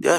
yeah.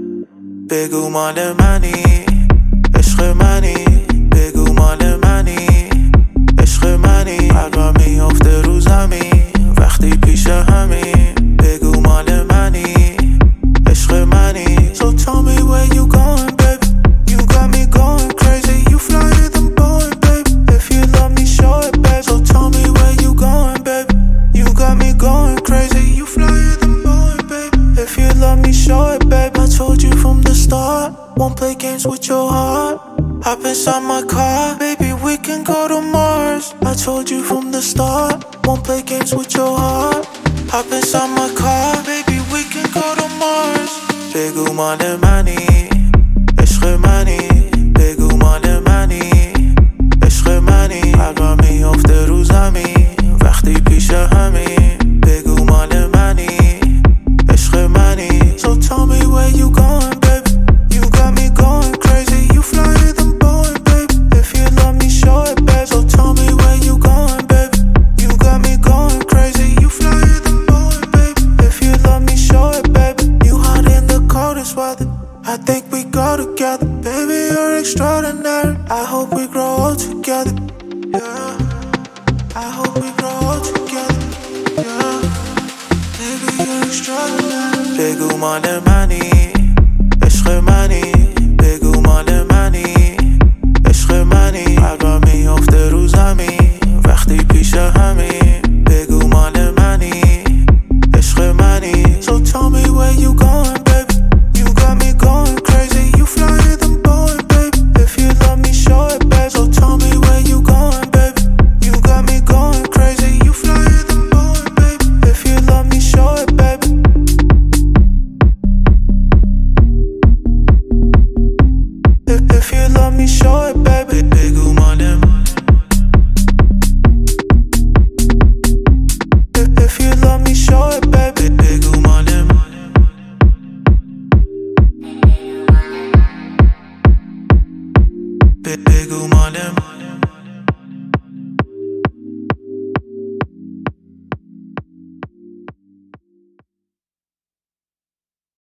بگو مال منی، عشق منی. بگو مال منی، عشق منی. قلبم میافته رو زمین وقتی پیش همین. بگو مال منی، عشق منی. So tell me where you going, baby. You got me going crazy. You flyer than Boeing, baby. If you love me, show it, baby. So tell me where you going, baby. You got me going crazy. You flyer than Boeing, baby. If you love me, show it, baby. I told you from the start, won't play games with your heart. Hop inside my car, baby, we can go to Mars. I told you from the start, won't play games with your heart. Hop inside my car, baby, we can go to Mars. بگو مال منی، عشق منی. بگو مال منی، عشق منی. قلبم میافته رو زمین وقتی پیش همین. بگو مال منی، عشق منی. So tell me where you going, baby. You got me going crazy. You flyer than Boeing, baby. If you love me, show it, baby. So tell me where you going, baby. You got me going crazy. You flyer than Boeing, baby. If you love me, show it, baby. You hot in the coldest weather. I think we go together, baby. You're extraordinary. I hope we grow old together. Yeah. I hope we grow old together. Yeah. Baby, you're extraordinary. بگو مال منی، عشق منی. بگو مال منی، عشق منی. قلبم میافته رو زمین وقتی پیش همین. بگو مال منی، عشق منی. So tell me where you going, baby. You got me going crazy. You flyer than Boeing, baby. If you love me, show it, baby. So tell me where you going, baby. You got me going crazy. You flyer than Boeing, baby. If you love me, show it, baby. If you love me, show it, baby.